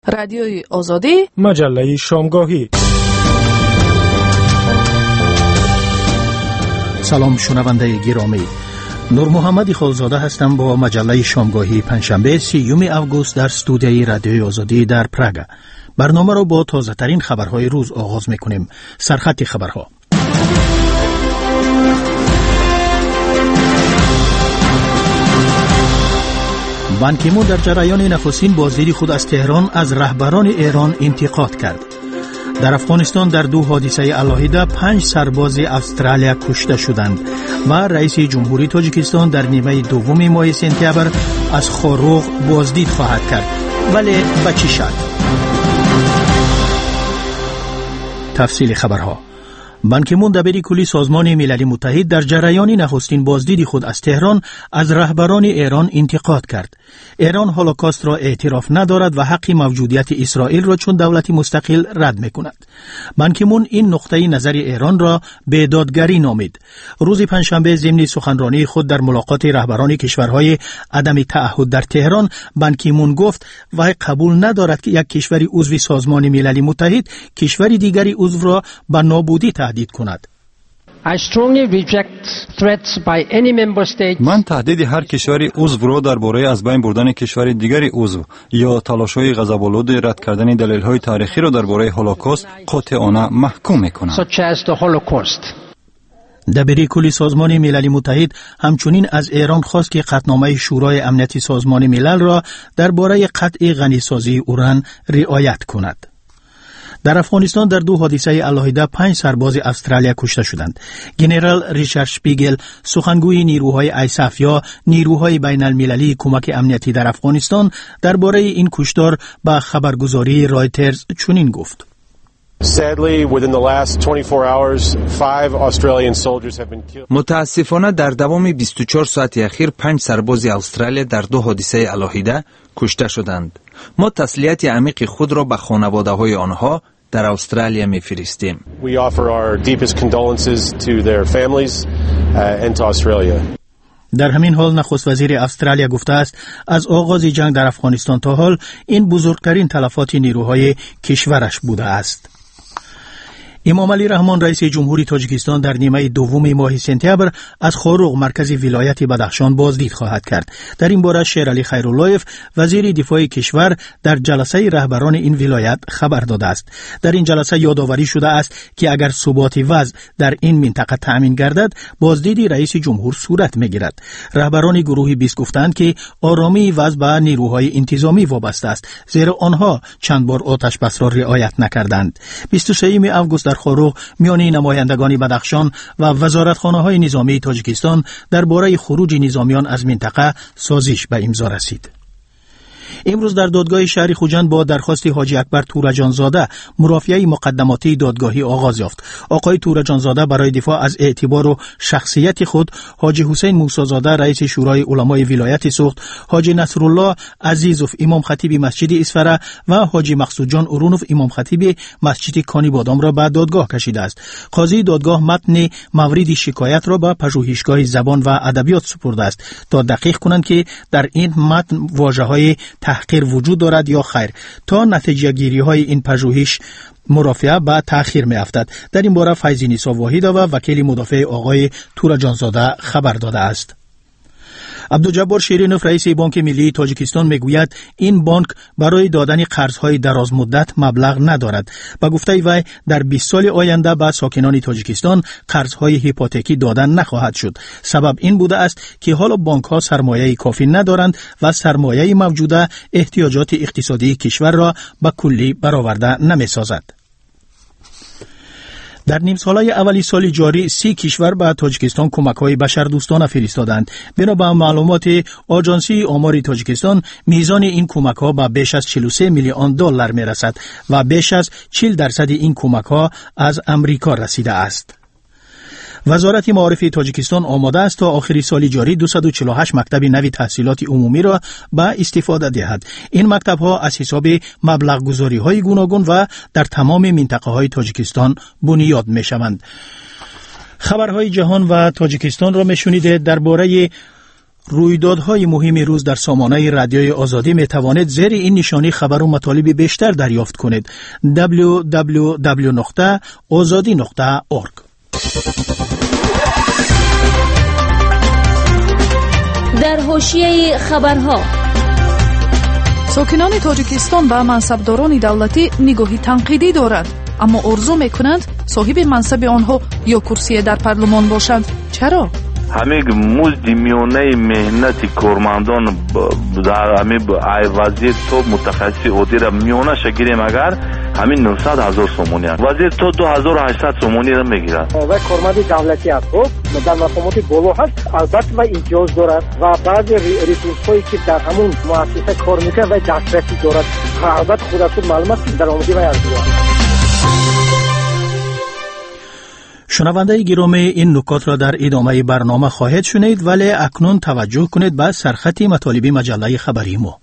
رادیوی آزادی، مجله شامگاهی. سلام شنونده گرامی، نور محمد خالزاده هستم با مجله شامگاهی پنجشنبه 30 اوگوست در استودیوی رادیوی آزادی در پراگ. برنامه را با تازه ترین خبرهای روز آغاز میکنیم. سرخط خبرها. بان کی مون در جریان نخستین بازدید خود از تهران از رهبران ایران انتقاد کرد. در افغانستان در 2 حادثه علاهیده 5 سرباز استرالیا کشته شدند و رئیس جمهوری تاجیکستان در نیمه دوم ماه سپتامبر از خاروغ بازدید خواهد کرد. ولی به چه شرط؟ تفصیل خبرها. بان کی مون دبیر کلی سازمان ملل متحد در جریان نخستین بازدید خود از تهران از رهبران ایران انتقاد کرد. ایران هولوکاست را اعتراف ندارد و حق موجودیت اسرائیل را چون دولتی مستقل رد میکند. بان کی مون این نقطه نظر ایران را بیدادگری نامید. روز پنجشنبه ضمن سخنرانی خود در ملاقات رهبران کشورهای عدم تعهد در تهران، بان کی مون گفت وی قبول ندارد که یک کشوری عضو سازمان ملل متحد کشوری دیگری عضو را به نابودی تهدید کند. من تهدید هر کشوری عضو را درباره از بین بردن کشور دیگری عضو یا تلاش‌های غضب‌آلود رد کردن دلایل‌های تاریخی را درباره هولوکاست قاطعانه محکوم می‌کنم. دبیر کلی سازمان ملل متحد همچنین از ایران خواست که قطعنامه شورای امنیت سازمان ملل را درباره قطع غنیسازی اوران رعایت کند. در افغانستان در 2 حادثه علاهیده 5 سرباز استرالیا کشته شدند. ژنرال ریچارد شپیگل، سخنگوی نیروهای ایساف یا نیروهای بین المللی کمک امنیتی در افغانستان، درباره این کشتار به خبرگزاری رایترز چنین گفت: متاسفانه در دوام 24 ساعت اخیر 5 سرباز استرالیا در 2 حادثه علاهیده کشته شدند. ما تسلیت عمیق خود را به خانواده‌های آنها در استرالیا می‌فرستیم. در همین حال نخست وزیر استرالیا گفته است از آغاز جنگ در افغانستان تا حال این بزرگترین تلفات نیروهای کشورش بوده است. امام علی رحمان رئیس جمهوری تاجیکستان در نیمه دوم ماه سپتامبر از خاروغ مرکز ولایت بدخشان بازدید خواهد کرد. در این باره شیر علی خیراللهیف وزیر دفاع کشور در جلسه رهبران این ولایت خبر داده است. در این جلسه یادآوری شده است که اگر ثبات وضع در این منطقه تأمین گردد بازدید رئیس جمهور صورت میگیرد. رهبران گروه 20 گفتند که آرامی وضع به نیروهای انتظامی وابسته است، زیرا آنها چند بار آتش بس را رعایت نکردند. 23 اوگوست در خاروغ میان نمایندگان بدخشان و وزارتخانه‌های نظامی تاجیکستان درباره خروج نظامیان از منطقه سازش به امضا رسید. امروز در دادگاه شهر خوجند با درخواست حاجی اکبر تورجانزاده مرافعه مقدماتی دادگاهی آغاز یافت. آقای تورجانزاده برای دفاع از اعتبار و شخصیت خود حاجی حسین موسی‌زاده رئیس شورای علمای ولایت سوخت، حاجی نصرالله عزیزوف امام خطیب مسجد اسفره و حاجی مقصود جان اورونوف امام خطیب مسجد کانی بادام را به دادگاه کشیده است. قاضی دادگاه متن مورد شکایت را به پژوهشگاه زبان و ادبیات سپرده است تا دقیق کنند که در این متن واژه‌های تحقیر وجود دارد یا خیر، تا نتیجه گیری های این پژوهش مرافعه به تأخیر می افتد. در این باره فیضی نیسا واحده و وکیل مدافع آقای تورجانزاده خبر داده است. عبدالجبار شیرینوف رئیس بانک ملی تاجیکستان میگوید این بانک برای دادن قرضهای دراز مدت مبلغ ندارد. به گفته وی در 20 سال آینده به ساکنان تاجیکستان قرضهای هیپوتکی دادن نخواهد شد. سبب این بوده است که حالا بانک‌ها سرمایه کافی ندارند و سرمایه موجوده احتیاجات اقتصادی کشور را به کلی برآورده نمی‌سازد. در نیم ساله اولی سال جاری 30 کشور به تاجیکستان کمک‌های بشردوستانه فرستادند. بنا به معلومات آژانسی آمار تاجیکستان میزان این کمک‌ها به بیش از 43 میلیون دلار میرسد و بیش از 40% این کمک‌ها از امریکا رسیده است. وزارت معارف تاجیکستان آماده است تا آخر سال جاری 248 مکتب نوی تحصیلات عمومی را به استفاده دهد. این مکتب‌ها از حساب مبلغ گذاری‌های گوناگون و در تمام منطقه‌های تاجیکستان بنیاد می‌شوند. خبرهای جهان و تاجیکستان را می‌شنیدید. درباره رویدادهای مهم روز در سامانه رادیوی آزادی می توانید زیر این نشانی خبر و مطالب بیشتر دریافت کنید. www.azadi.org. در حاشیه خبرها، ساکنان تاجیکستان به منصبداران دولتی نگاهی تنقیدی دارند، اما آرزو میکنند صاحب منصب آنها یا کرسی در پارلمان باشند. چرا؟ همین مزد میانه مهنت کارمندان در همین وزیر تو متخصص عادی را میانه شگیریم اگر همین 900,000 سومونی است، وزیر تو 2800 سومونی را میگیرد و کارمند دولتی است در مقامات بالا هست، البته و امتیاز دارد و بعضی ریسورس هایی که در همون مؤسسه کار میکنه و دسترسی دارد، البته خودتون معلومات در آمده و ارزیابی. شنونده گرامی، این نکات را در ادامه برنامه خواهید شنید، ولی اکنون توجه کنید به سرخط مطالب مجله خبری ما.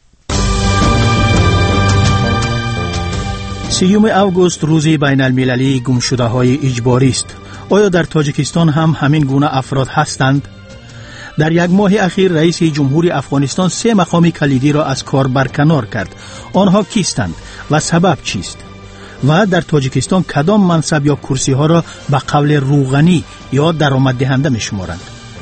30 اوگوست روز بین المللی گمشده های اجباری است. آیا در تاجیکستان هم همین گونه افراد هستند؟ در یک ماه اخیر رئیس جمهوری افغانستان 3 مقام کلیدی را از کار برکنار کرد. آنها کیستند و سبب چیست؟ و در تاجیکستان کدام منصب یا کرسی ها را به قول روغنی یا درآمد دهنده می شمارند؟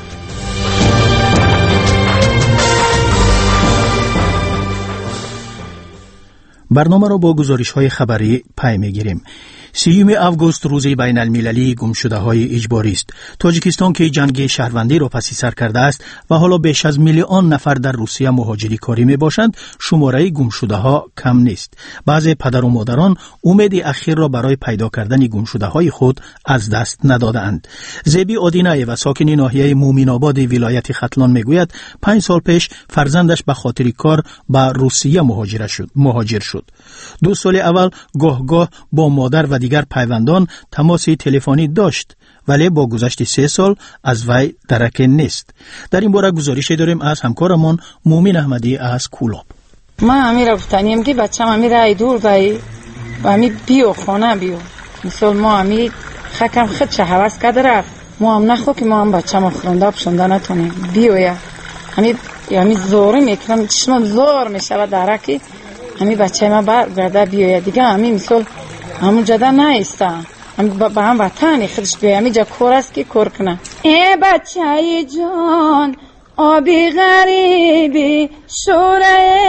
برنامه را با گزارش های خبری پی می گیریم. 30 اوگوست روز بین المللی گمشده های اجباری است. تاجیکستان که جنگ شهروندی را پسی سر کرده است و حالا بیش از 1 میلیون نفر در روسیه مهاجری کاری می باشند، شماره گمشده ها کم نیست. بعضی پدر و مادران امید اخیر را برای پیدا کردن گمشده های خود از دست ندادند. زیبی آدینه و ساکن ناحیه مومین آباد ولایت ختلان می گوید 5 سال پیش فرزندش به خاطر کار به روسیه مهاجر شد. 2 سال اول گاه با مادر و دیگر پیوندان تماس تلفنی داشت، ولی با گذشت 3 سال از وی درک نیست. در این باره گزارشی داریم از همکارمان مومین احمدی از کولاب. من همی رفتنیم که بچم همی رای دور بایی و همی بیو خانه بیو مثل ما همی خکم خود چه حوض کرده رفت، ما هم نخو که ما هم بچم خونده بشنده نتونیم بیو همی زوری میکنم چشمم زور میشه و درکی همی بچه ما برگرده بیوید دیگه همی مثل همون جده نیستم همی با هم وطنی خودش بیوید همی جا کور است که کور کنه. ای بچه ای جان آبی غریبی شوره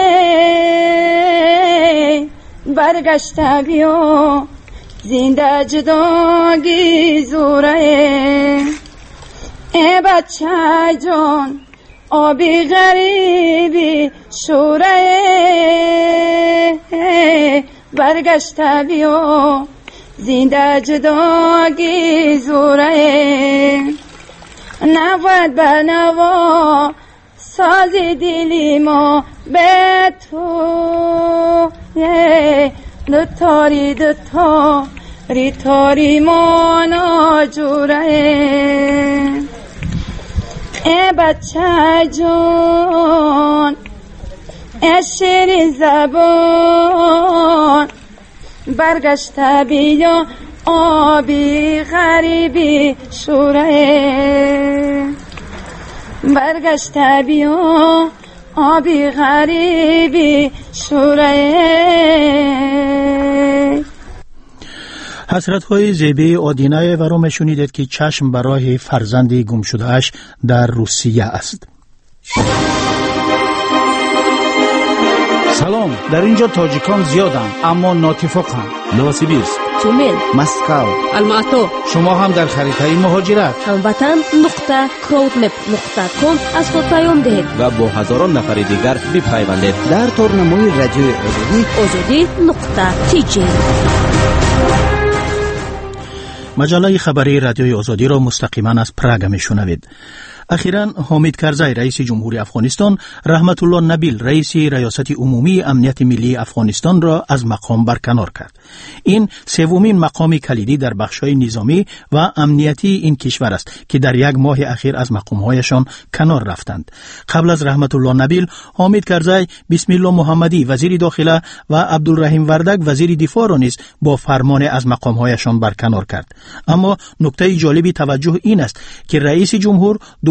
برگشته بیو زنده جداگی زوره. ای بچه ای جان آبی غریبی شوره برگشته بیو زنده جداگی زوره. نواد به نوا سازی دلی ما به تو تاری ما ناجوره. ای بچه جان ای شیرین زبان برگشته بیا آبی غریبی شوره برگشته بیا آبی غریبی شوره. حسرت‌های زیبی آدینه و را می‌شنیدید که چشم برای فرزند گمشده‌اش در روسیه است. سلام، در اینجا تاجیکان زیادند اما ناتفاقند. نوسیبیرسک، تومن، مسکو، الماتو. شما هم در خریدهای مهاجرت هموطن.crowdmap.com از خود پیام دهید و با هزاران نفر دیگر بپیوندید در تورنمای رادیوی آزادی.tj. مجله خبری رادیوی آزادی را مستقیما از پراگ میشنوید. اخیراً حامد کرزی رئیس جمهوری افغانستان رحمت الله نبیل رئیس ریاست عمومی امنیت ملی افغانستان را از مقام برکنار کرد. این سومین مقام کلیدی در بخش‌های نظامی و امنیتی این کشور است که در 1 ماه اخیر از مقام‌هایشان کنار رفتند. قبل از رحمت الله نبیل، حامد کرزی بسم الله محمدی وزیر داخله و عبدالرحیم وردگ وزیر دفاع را نیز با فرمان از مقام‌هایشان برکنار کرد. اما نکته جالبی توجه این است که رئیس جمهور دوباره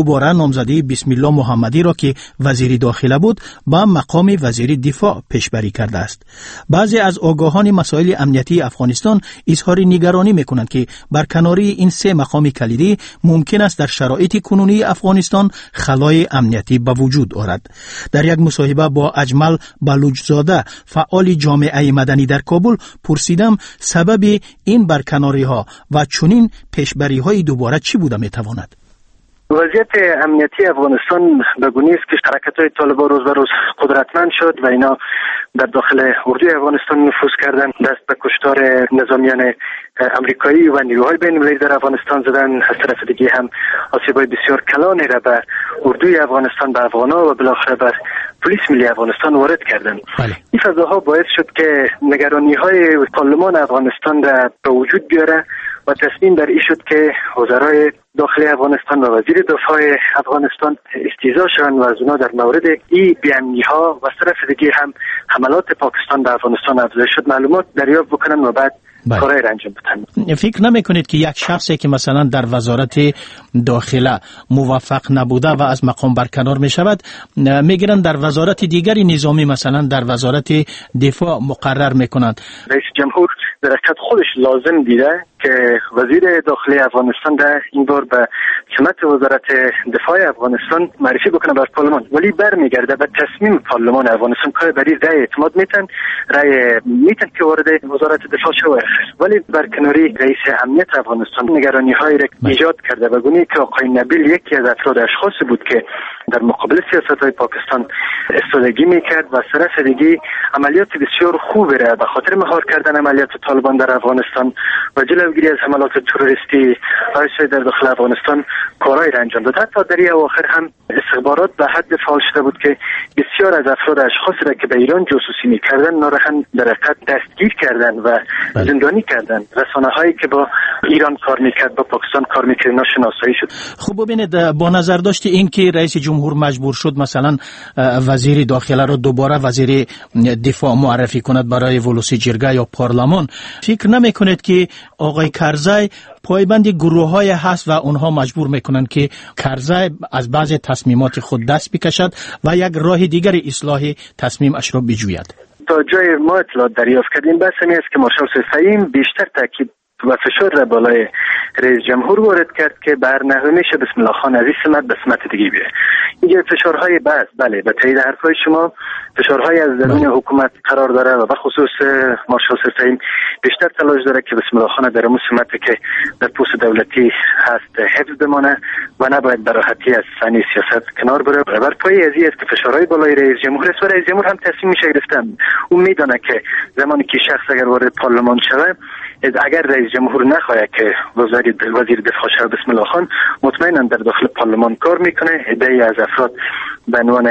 دوباره نامزدی بسم الله محمدی را که وزیر داخله بود به مقام وزیر دفاع پیشبری کرده است. بعضی از آگاهان مسائل امنیتی افغانستان اظهار نگرانی می‌کنند که برکناری این سه مقام کلیدی ممکن است در شرایط کنونی افغانستان خلای امنیتی به وجود آورد. در یک مصاحبه با اجمل بلوچزاده فعال جامعه مدنی در کابل پرسیدم سبب این برکناری‌ها و چنین پیشبری‌های دوباره چی بوده می‌تواند؟ وضعیت امنیتی افغانستان به گونه است که حرکت‌های طالبان روز به روز قدرتمند شد و اینا در داخل اردوی افغانستان نفوذ کردند، دست به کشتار نظامیان امریکایی و نیروهای بین‌المللی در افغانستان زدن. از طرف دیگه هم آسیب‌های بسیار کلانی را به اردوی افغانستان، به افغان‌ها و بالاخره بر پلیس ملی افغانستان وارد کردند. این فضاها باعث شد که نگرانی‌های پارلمان افغانستان را به وجود بیاره و تصمیم بر این شد که وزرای داخلی افغانستان و وزیر دفاع افغانستان استیضاح شوند و از اونا در مورد این بیانیه‌ها و از طرف دیگه هم حملات پاکستان به افغانستان افزایش شد معلومات دریافت بکنن و بعد کارهای را انجام بدن. فکر نمی‌کنید که یک شخصی که مثلا در وزارت داخله موفق نبوده و از مقام برکنار می‌شود می‌گیرند در وزارت دیگری نظامی مثلا در وزارت دفاع مقرر می‌کنند؟ رئیس جمهور در حقیقت خودش لازم دیده که وزیر داخلی افغانستان در این بار به سمت وزارت دفاع افغانستان معرفی بکنه بر پارلمان، ولی برمیگرده به تصمیم پارلمان افغانستان که بر این رأی اعتماد میتن که وارد وزارت دفاع شود. ولی برکناری رئیس امنیت افغانستان نگرانی‌هایی را ایجاد کرده و گونه که آقای نبیل یکی از افراد اشخاصی بود که در مقابل سیاست‌های پاکستان استفاده می‌کرد و طرف دیگه عملیات بسیار خوبی را به خاطر مهار کردن عملیات طالبان در افغانستان و جلوگیری از حملات تروریستی در داخل افغانستان کارایی را انجام داد. حتی در این اواخر هم استخبارات به حد فعال شده بود که بسیار از افراد اشخاصی را که به ایران جاسوسی می‌کردند ناراحت در حقیقت دستگیر کردند و زندانی کردند. رسانه‌هایی که با ایران کار می‌کرد با پاکستان کار می‌کرد ناشناسایی شد. خب ببینید با نظر داشت این که رئیس جمهور مجبور شد مثلا وزیر داخله را دوباره وزیر دفاع معرفی کند برای ولوسی جرگه یا پارلمان، فکر نمی‌کنید که آقای کرزی پایبند گروه‌های هست و اونها مجبور میکنن که کرزی از بعض تصمیمات خود دست بکشد و یک راه دیگر اصلاح تصمیمش را بجوید؟ تا جای ما اطلاعات دریافت کردیم بس این است که مارشال فهیم بیشتر تاکید و فشار را بالای رئیس جمهور وارد کرد که برنامه میشه بسم الله خان از این سمت به سمت دیگه بیاره. اینجا فشارهای بله به تایید حرفای شما فشارهای از درون حکومت قرار داره و به خصوص مارشال فهیم بیشتر تلاش داره که بسم الله خان در اون سمتی که در پوست دولتی هست حفظ بمانه و نباید به راحتی از صحنه سیاست کنار بره. بر پایه از این است که فشارهای بالای رئیس جمهور است و رئیس جمهور هم تصمیم میشه گرفتن. اون میدونه که زمانی که شخص اگر وارد پارلمان شود اگر رئیس جمهور نخواهد که وزیر دفاع شود بسم الله خان مطمئنا در داخل پارلمان کار میکنه. عده‌ای از افراد به عنوان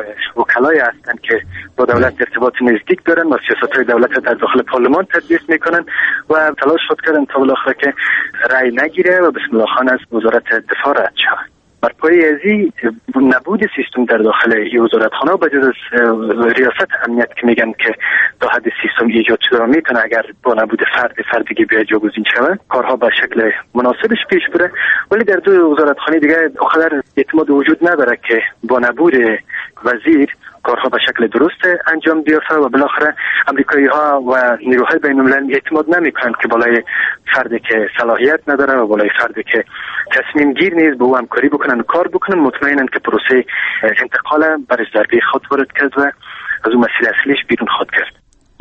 وکلای هستند که با دولت ارتباط نزدیک دارن و سیاست‌های دولت در داخل پارلمان تدریس میکنن و تلاش خود کردن تا بالاخره که رأی نگیره و بسم الله خان از وزارت دفاع رد شود. بر پایه ازی نبود سیستم در داخل این وزارتخانه و بجز از ریاست امنیت که میگن که تا حد سیستم ایجاد شده و میتونه اگر با نبود فرد دیگه بیاد جاگزین شود کارها به شکل مناسبش پیش بره، ولی در دو وزارتخانه دیگه آخر اعتماد وجود نداره که با نبود وزیر کارها به شکل درست انجام بیافته و بالاخره امریکایی‌ها و نیروهای بین‌المللی اعتماد نمی‌کنند که بالای فردی که صلاحیت نداره و بالای فردی که تصمیم گیر نیست به او همکاری بکنن و کار بکنن مطمئنن که پروسه انتقال برش ضربه خود وارد کرد و از اون مسیر اصلیش بیرون خود کرد.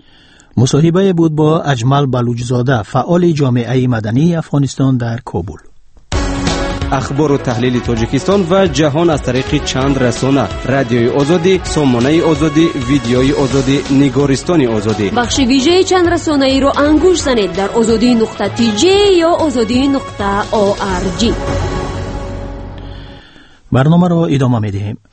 مصاحبه بود با اجمل بلوچزاده فعال جامعه مدنی افغانستان در کابل. اخبار و تحلیل تاجیکستان و جهان از طریق چند رسانه: رادیوی آزادی، سامانه آزادی، ویدیوی آزادی، نگارستان آزادی. بخش ویژه چند رسانه ای رو انگوش زنید در azadi.tj یا azadi.org. برنامه را ادامه می‌دهیم.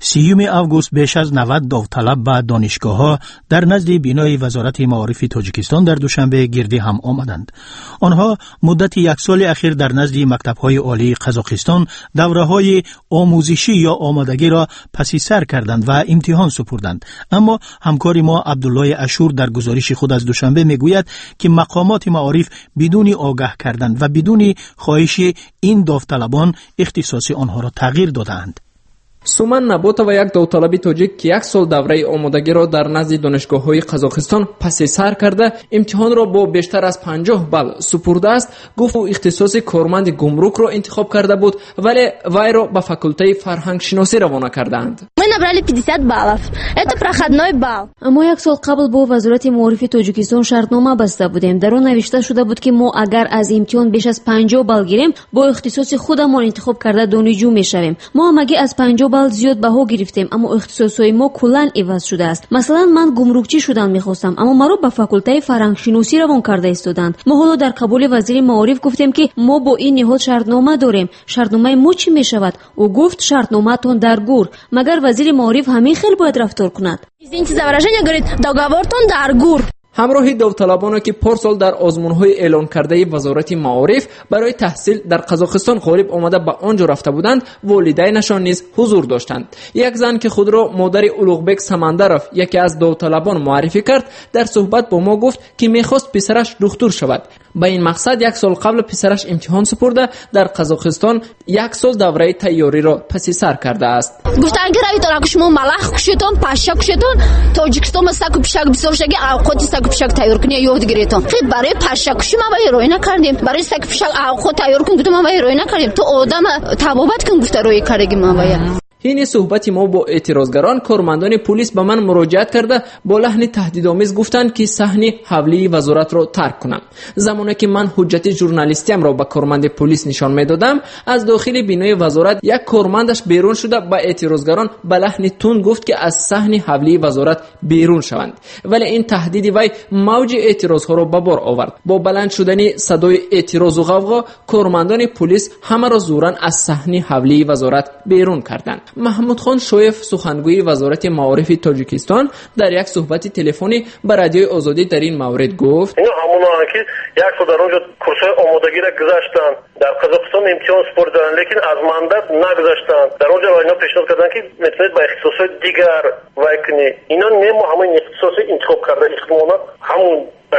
30 آگوست بیش از 90 داوطلب به دانشگاه‌ها در نزد بینای وزارت معارف تاجیکستان در دوشنبه گردی هم آمدند. آنها مدت یک سال اخیر در نزد مکتب‌های عالی قزاقستان دوره‌های آموزشی یا آمادگی را پس سر کردند و امتحان سپردند. اما همکار ما عبدالله اشور در گزارش خود از دوشنبه میگوید که مقامات معارف بدون آگاه کردن و بدون خواهش این داوطلبان اختصاص آنها را تغییر دادند. سومن نبوتова یک داوطلب تاجیک که یک سال دوره آمادگی را در نزد دانشگاه‌های قزاقستان پس سر کرده امتحان را با بیشتر از 50 بال سپرده است، گفت او اختصاص کارمند گمرک را انتخاب کرده بود ولی وی را به فاکولته فرهنگ شناسی روانه کردند. Мы набрали 50 баллов. Это проходной балл. اما یک سال قبل با وزارت معارف تاجیکستان شرطنامه بسته بودیم. در آن نوشته شده بود که ما اگر از امتحان بیش از 50 بال گیریم با اختصاص خودمان انتخاب کرده دانشجو میشویم. ما هم اگه از 50 بال زیاد بها گرفتیم اما اختصاصهای ما کلاً عوض شده است. مثلا من گمرکچی شدن میخواستم اما مرا به فاکولته فرهنگ شناسی روان کرده ایستادند. ما حالا در قبول وزیر معارف گفتیم که ما با این نهاد شرطنامه داریم. شرطنامه ما چی میشود؟ او گفت شرطنامه تون در گور. مگر وزیر معارف همین خیلی باید رفتار کند؟ Извините за выражение, говорит, договор-тон در گور. همراه داوطلبانی که پارسال در آزمون‌های اعلان کرده وزارت معارف برای تحصیل در قزاقستان غالب آمده به آنجا رفته بودند، والدینشان نیز حضور داشتند. یک زن که خود را مادر اولوغبک سمندرف یکی از داوطلبان معرفی کرد، در صحبت با ما گفت که می‌خواست پسرش دکتر شود. به این مقصد یک سال قبل پسرش امتحان سپرده در قزاقستان یک سال دوره تیاری را پس سر کرده است. گفتن که روید اگه شما ملخ کشیدون، پاشا کشیدون، تاجیکستان مساک پیشاک بسوشگی اوقاتی ساک پیشاک تیار کنی یاد گرفتم. خیلی برای پاشا کشی ما باید روی نکردیم. برای ساک پیشاک اوقات تیار کنیم گفتم ما باید روی نکردیم. تو آدم تبابت کن گفته روی کردیم ما باید. این صحبت ما با اعتراضگران کارمندان پلیس به من مراجعت کرده با لحن تهدیدآمیز گفتند که صحن حولی وزارت را ترک کنم. زمانی که من حجت ژورنالیستیم را به کارمند پلیس نشان میدادم، از داخل بینای وزارت یک کارمندش بیرون شده به اعتراضگران به لحن تند گفت که از صحن حولی وزارت بیرون شوند. ولی این تهدید وی موج اعتراضها را به بار آورد. با بلند شدن صدای اعتراض و غوغا کارمندان پلیس همه را زوراً از صحن حولی وزارت بیرون کردند. محمود خان شویف سخنگوی وزارت معارف تاجیکستان در یک صحبت تلفنی با رادیوی آزادی در این مورد گفت: اینا همونان که یک سال در اونجا کورس‌های آمادگی را گذاشتن، در قزاقستان امتحان سپردن لیکن از مندت نگذاشتن. در اونجا اینا پیشنهاد کردن که میتونید با اختصاص دیگر وای کنی. اینا نمو همون اختصاص انتخاب کرده احتمالاً همون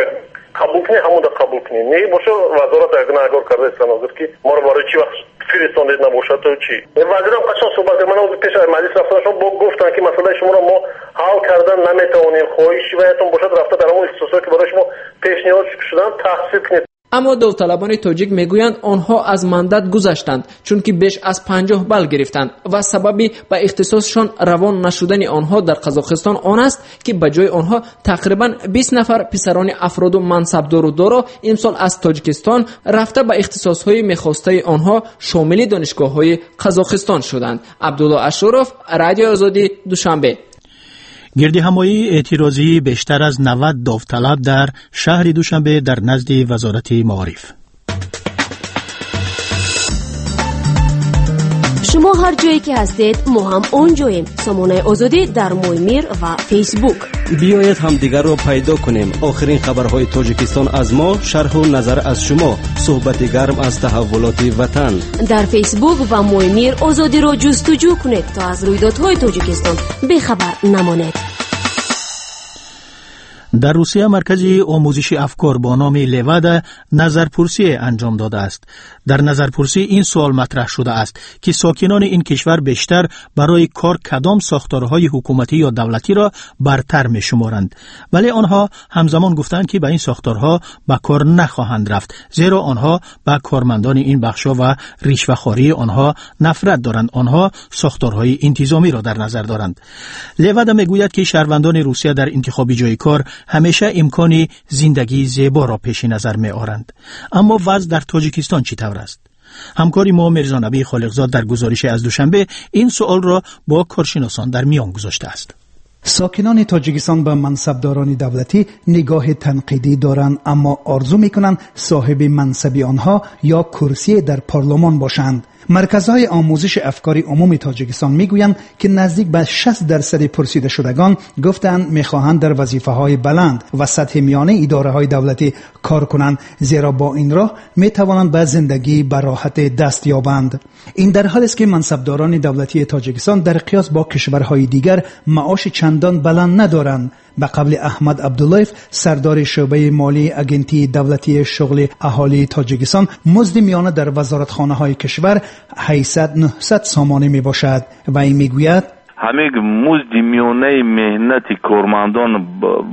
قبول کنی، همون را قبول کنی. نه باشه وزارت اگناگار کرده است که ما رو برای چی وقت فرستاندید نباشه تو چی؟ وزیرم قشنگ صحبت کرد. من از پیش مجلس رفتم با گفتن که مسئله شما رو ما حل کردن نمیتونیم. خواهشی بهتون باشه رفته در اون اختصاصی که برای شما پیشنهاد شدن تحصیل کنید. اما داوطلبان تاجیک میگویند آنها از مندت گذشتند چون که بیش از 50 بال گرفتند و سببی به اختصاصشان روان نشدن آنها در قزاقستان آن است که به جای آنها تقریبا 20 نفر پسران افراد و منصبدار و دارا امسال از تاجیکستان رفته به اختصاصهای میخواسته آنها شامل دانشگاه‌های قزاقستان شدند. عبدالله اشرف، رادیو آزادی، دوشنبه. گردی همایی اعتراضی بیشتر از 90 داوطلب در شهر دوشنبه در نزد وزارت معارف. شما هر جایی که هستید ما هم اونجاییم. سامانه آزادی در مویمیر و فیسبوک. بیایید هم دیگر رو پیدا کنیم. آخرین خبرهای تاجیکستان از ما، شرح و نظر از شما، صحبت گرم از تحولات وطن. در فیسبوک و مویمیر آزادی رو جستجو کنید تا از رویدادهای تاجیکستان بیخبر نمانید. در روسیه مرکزی آموزش افکار با نام لوادا نظرپرسی انجام داده است. در نظرپرسی این سوال مطرح شده است که ساکنان این کشور بیشتر برای کار کدام ساختارهای حکومتی یا دولتی را برتر می شمارند، ولی آنها همزمان گفتند که به این ساختارها به کار نخواهند رفت، زیرا آنها به کارمندان این بخشا و رشوه‌خواری آنها نفرت دارند. آنها ساختارهای انتظامی را در نظر دارند. لوادا میگوید که شهروندان روسیه در انتخاب جای کار همیشه امکان زندگی زیبا را پیش نظر می آورند. اما وضع در تاجیکستان چطور است؟ همکاری ما میرزا نبی خالقزاد در گزارش از دوشنبه این سوال را با کارشناسان در میان گذاشته است. ساکنان تاجیکستان به منصبداران دولتی نگاه تنقیدی دارند، اما آرزو میکنند صاحب منصب آنها یا کرسی در پارلمان باشند. مرکزهای آموزش افکار عمومی تاجیکستان میگویند که نزدیک به 60% پرسیده شدگان گفتند میخواهند در وظیفه‌های بلند و سطح میانه اداره‌های دولتی کار کنند، زیرا با این راه میتوانند به زندگی به راحت دست یابند. این در حالی است که منصبداران دولتی تاجیکستان در قیاس با کشورهای دیگر معاش چندان بلند ندارند. به قبل احمد عبداللهیف سردار شعبه مالی اگنتی دولتی شغل اهالی تاجیکستان، مزد میانه در وزارتخانه‌های کشور 800-900 سامانه می باشد و این میگوید همه مزد میانه مهنت کارمندان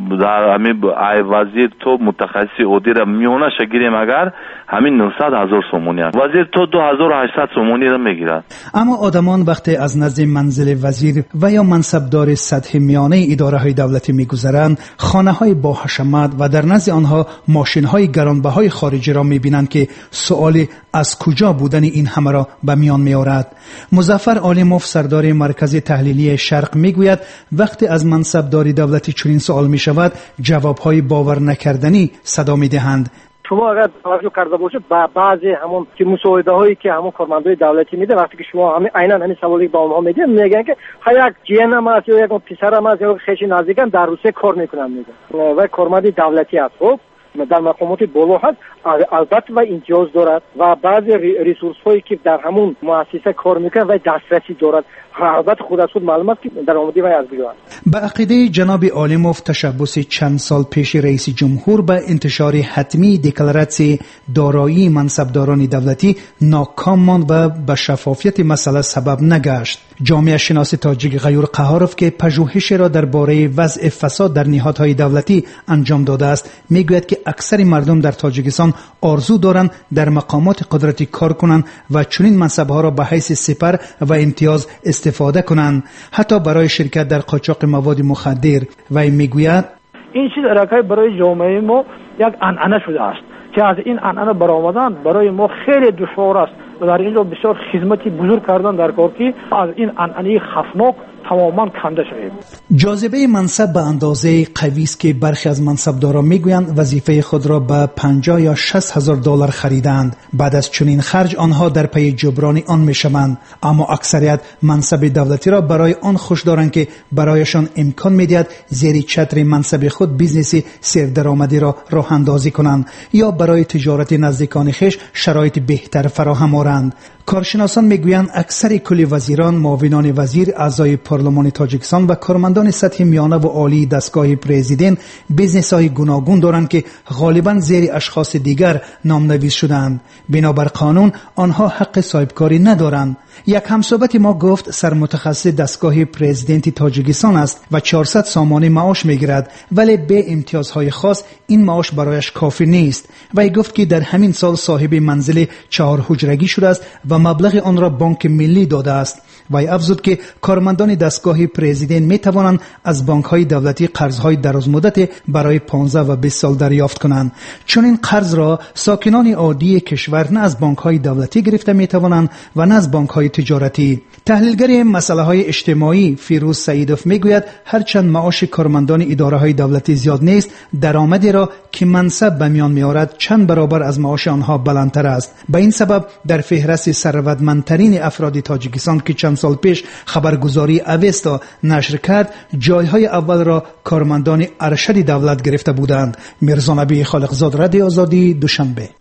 در همه وزیر تو متخصص اداره میانه شگیریم اگر همین 900,000 سومونی است. وزیر تو 2800 سومونی را میگیرد. اما آدمان وقتی از نزد منزل وزیر و یا منصبدار سطح میانه اداره های دولتی میگذرند، خانه های با حشمت و در نزد آنها ماشین های گرانبهای خارجی را میبینند که سؤال از کجا بودن این همه را به میان میآورد. مظفر عالموف سردار مرکز تحلیلی شرق میگوید وقتی از منصبداری دولتی چنین سوال میشود، جوابهای باور نکردنی صدا میدهند. شما اگر توجه کرده باشید با بعضی همون که مساعده هایی که همون کارمندای دولتی میده، وقتی که شما عیناً همین سوالی با اونها میگید، میگن که یک جیانم است یا یک پسرم است یا خیلی نزدیکم در روسیه کار میکنم میگن و کارمند دولتی است. خب در مقامات بالا هست، البته و امتیاز دارد و بعضی ریسورس هایی که در همون مؤسسه کار میکنه و دسترسی دارد. البته خود از خود معلوم است که درآمدی و از بیرون. به عقیده جناب عالموف تشبث چند سال پیش رئیس جمهور به انتشار حتمی دکلراسیون دارایی منصبداران دولتی ناکام ماند و به شفافیت مسئله سبب نگشت. جامعه شناس تاجیک غیور قهاروف که پژوهش را درباره وضع فساد در نهادهای دولتی انجام داده است، میگوید که اکثر مردم در تاجیکستان آرزو دارند در مقامات قدرتی کار کنند و چنین منصبها را به حیث سپر و امتیاز استفاده کنند، حتی برای شرکت در قاچاق مواد مخدر. و این میگوید این چیز علاقه برای جامعه ما یک عنعنه شده است که از این عنعنه برآمدن برای ما خیلی دشوار است و در اینجا بسیار خدمتی بزرگ کردن در کار که از این عنعنه خفناک تماما کنده شویم. جاذبه منصب به اندازه قوی است که برخی از منصبداران میگویند وظیفه خود را به 50 یا 60 هزار دلار خریدند. بعد از چنین خرج آنها در پی جبران آن میشوند، اما اکثریت منصب دولتی را برای آن خوش دارند که برایشان امکان میدهد زیر چتر منصب خود بیزنس سردرآمدی را راه اندازی کنند یا برای تجارت نزدیکان خویش شرایط بهتر فراهم آورند. کارشناسان میگویند اکثر کل وزیران، معاونان وزیر، اعضای پارلمان تاجیکستان و کارمندان سطح میانه و عالی دستگاه پرزیدنت بیزنس‌های گوناگون دارند که غالباً زیر اشخاص دیگر نامنویس شدند. بنابر قانون آنها حق صاحبکاری ندارند. یک همصحبت ما گفت سرمتخصص دستگاه پرزیدنت تاجیکستان است و 400 سامانه معاش میگیرد، ولی به امتیازهای خاص این معاش برایش کافی نیست. و ای گفت که در همین سال صاحب منزل 4 حجرگی شده است و مبلغ آن را بانک ملی داده است. و افزود که کارمندان دستگاه پرزیدنت می توانند از بانک‌های دولتی قرض‌های درازمدت برای 15 و 20 سال دریافت کنند. چون این قرض را ساکنان عادی کشور نه از بانک‌های دولتی گرفته می توانند و نه از بانک‌های تجارتی. تحلیلگر مسائل اجتماعی فیروز سعیدوف میگوید هرچند معاش کارمندان اداره‌های دولتی زیاد نیست، درآمدی را که منصب به میان می‌آورد چند برابر از معاش آنها بلندتر است. به این سبب در فهرست ثروتمندترین افراد تاجیکستان که چند سال پیش خبرگزاری اوستا نشر کرد، جایهای اول را کارمندان ارشد دولت گرفته بودند. میرزا نبی خالقزاد، رادیو آزادی، دوشنبه.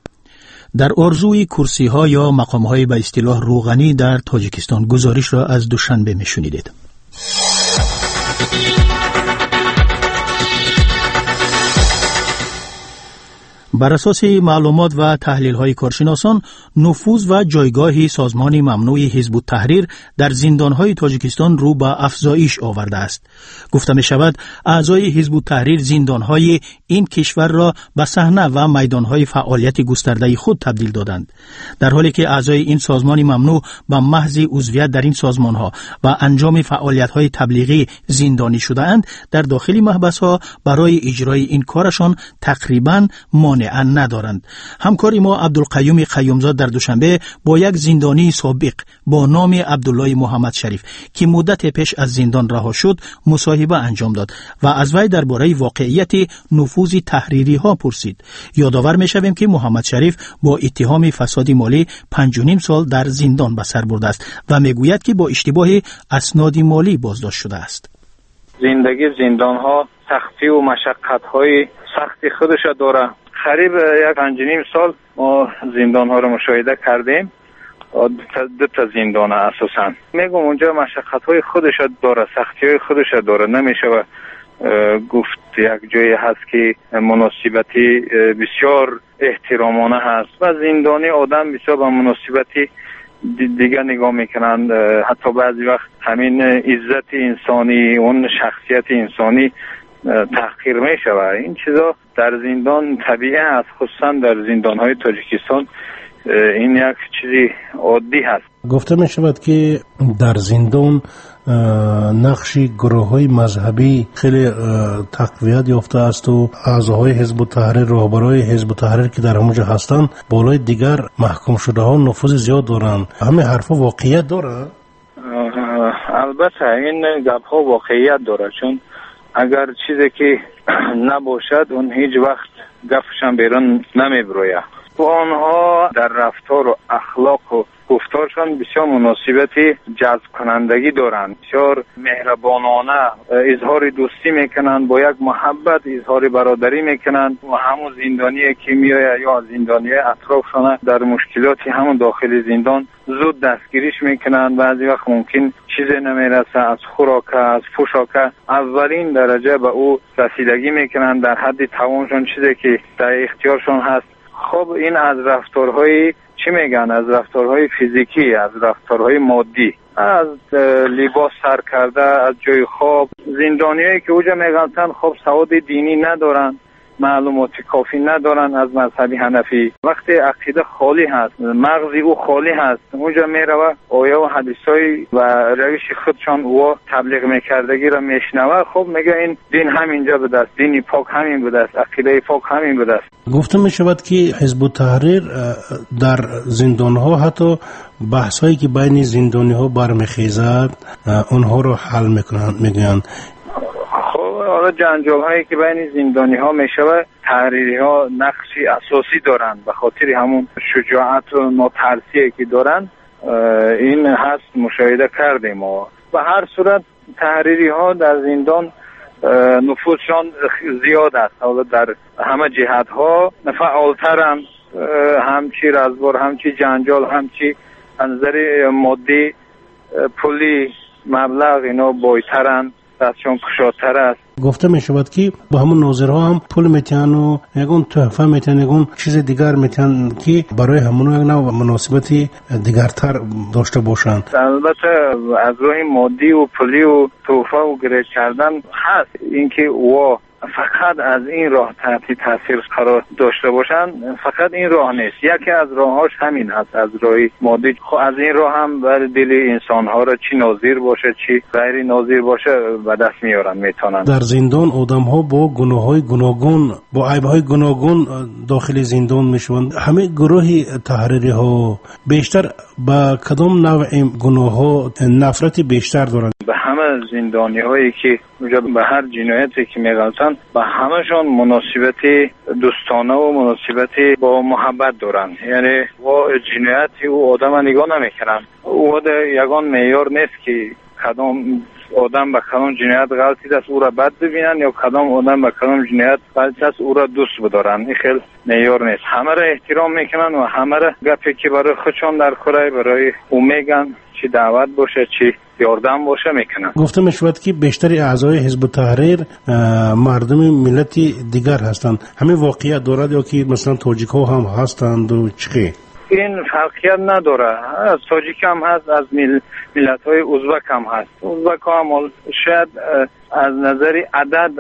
در آرزوی کرسی ها یا مقام های به اصطلاح روغنی در تاجیکستان، گزارش را از دوشنبه میشنیدید. بر اساس معلومات و تحلیل‌های کارشناسان، نفوذ و جایگاه سازمان ممنوع حزب التحریر در زندان‌های تاجیکستان رو به افزایش آورده است. گفته می‌شود اعضای حزب التحریر زندان‌های این کشور را به صحنه و میدان‌های فعالیت گسترده خود تبدیل دادند، در حالی که اعضای این سازمان ممنوع به محض عضویت در این سازمان‌ها و انجام فعالیت‌های تبلیغی زندانی شده‌اند. در داخل محبس‌ها برای اجرای این کارشان تقریباً مانع قاطعا ندارند. همکار ما عبدالقیوم قیومزاد در دوشنبه با یک زندانی سابق با نام عبدالله محمد شریف که مدت پیش از زندان رها شد مصاحبه انجام داد و از وی درباره واقعیت نفوذ تحریری ها پرسید. یادآور می‌شویم که محمد شریف با اتهام فساد مالی 5.5 سال در زندان به سر برده است و میگوید که با اشتباه اسناد مالی بازداشت شده است. زندگی زندان ها سختی و مشقت های سختی خودش داره. قریب 1.5 سال ما زندان ها رو مشاهده کردیم. دو تا زندان اساسا میگم اونجا مشقت های خودش داره، سختی های خودش داره. نمیشه گفت یک جایی هست که مناسبتی بسیار احترامانه هست و زندانی آدم بسیار با مناسبتی دیگه نگاه میکنند. حتی بعضی وقت همین عزت انسانی، اون شخصیت انسانی تحقیر میشود. این چیزا در زندان طبیعی است، خصوصا در زندان های تاجیکستان این یک چیزی عادی هست. گفته می شود که در زندان نقشی گروه های مذهبی خیلی تقویت یافته است و اعضاهای حزب التحریر، رهبرای حزب التحریر که در همونجا هستند بالای دیگر محکوم شده ها نفوذ زیاد دارند. همه حرفا واقعیت داره؟ البته این گپ ها واقعیت داره، چون اگر چیزی که نباشد اون هیچ وقت گپشان بیرون نمیبروید. و آنها در رفتار و اخلاق و گفتارشان بسیار مناسبتی جذب کنندگی دارند، بسیار مهربانانه اظهار دوستی میکنند، با یک محبت اظهار برادری میکنند و همون زندانی که میآید یا زندانی اطرافشان در مشکلاتی همون داخل زندان زود دستگیریش میکنند. بعضی وقت ممکن چیزی نمیرسه، از خوراک، از پوشاک اولین درجه به او رسیدگی میکنند در حد توانشان، چیزی که در اختیارشان هست. خب این از رفتارهای چی میگن؟ از رفتارهای فیزیکی، از رفتارهای مادی، از لباس سر کرده، از جای خواب. زندانیایی که اوجا میگن خب سواد دینی ندارن، معلومات کافی ندارن از مذهب حنفی. وقتی عقیده خالی هست، مغزی او خالی هست، اونجا میروه آیه و حدیثای و روش خودشان او تبلیغ میکردگی را میشنوه. خب میگه این دین همینجا بوده است، دینی پاک همین بوده است، عقیده پاک همین بوده است. گفته می شود که حزب التحریر در زندان ها حتی بحث هایی که بین زندانی ها برمیخیزد اونها رو حل میکنند. میگن حالا جنجال هایی که بین زندانی ها میشود، تحریری ها نقشی اساسی دارند به خاطر همون شجاعت و ناترسی که دارند. این هست مشاهده کردیم و به هر صورت تحریری ها در زندان نفوذشان زیاد است. حالا در همه جهت ها فعالترند، همچی رزبار، همچی جنجال، همچی از نظر مادی پولی مبلغ اینا بایترند، دستشون کشادتر است. گفته می شود که با همون ناظرها هم پول میتن و یکون تحفه میتن، یکون چیز دیگر میتن که برای همون یک نوع مناسبتی دیگرتر داشته باشند. البته از روی مادی و پولی و تحفه و گره کردن هست. اینکه او فقط از این راه تحت تاثیر قرار داشته باشند، فقط این راه نیست. یکی از راهاش همین هست، از راه مادی. خب از این راه هم بر دل انسان‌ها را چی ناظر باشه چی غیر ناظر باشه به دست میارن، میتونن. در زندان آدم‌ها با گناه‌های گوناگون، با عیب‌های گوناگون داخل زندان میشوند. همه گروه تحریری ها بیشتر با کدام نوع گناه‌ها نفرت بیشتر دارند؟ به همه زندانی‌هایی که به هر جنایتی که می‌غلطن به همشون مناسبت دوستانه و مناسبت با محبت دارن. یعنی با جنایتی او آدم نگاه نمیکنن. او یگان معیار نیست که کدام آدم به کدام جنایت غلطی است او را بد ببینن یا کدام آدم به کدام جنایت غلطی است او را دوست بدارن. این خیلی معیار نیست. همه را احترام میکنن و همه را گپی که برای خودشون در کره برای او میگن، چی دعوت باشه چی یاردم باشه میکنن. گفته میشود که بیشتر اعضای حزب التحریر مردم ملت دیگر هستند. همین واقعیت دارد یا که مثلا تاجیک ها هم هستند و چی؟ این فرقیت نداره. از تاجیک هم هست، از ملت های ازبک هم هست. ازبک ها هم شاید از نظر عدد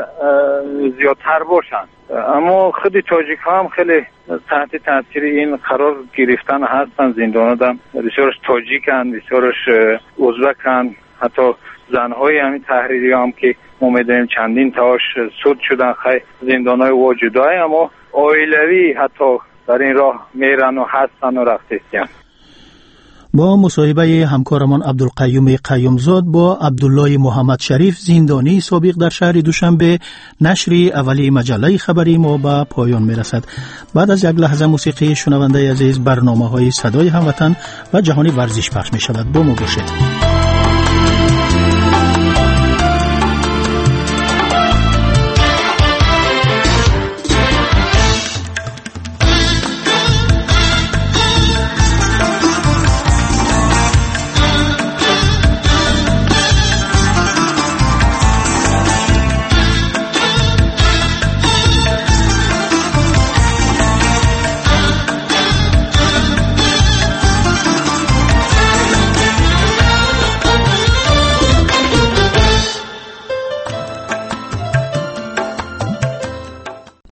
زیادتر باشند، اما خود تاجیک ها هم خیلی تحت تاثیر این قرار گرفتن هستن. زندان هم بسیارش تاجیک هستند، بسیارش ازبک هستند، حتی زنهای همین تحریری هم که ما میدونیم چندین تاش سود شدن، خیلی زندانهای واجدای، اما اویلوی حتی در این راه میرن و هستن و رفتیستیم. با مصاحبه همکارمان عبدالقیوم قیومزاد با عبدالله محمد شریف زندانی سابق در شهر دوشنبه، نشر اولی مجله خبری ما به پایان میرسد. بعد از یک لحظه موسیقی شنونده عزیز برنامه‌های صدای هموطن و جهانی ورزش پخش می شود. با ما باشید.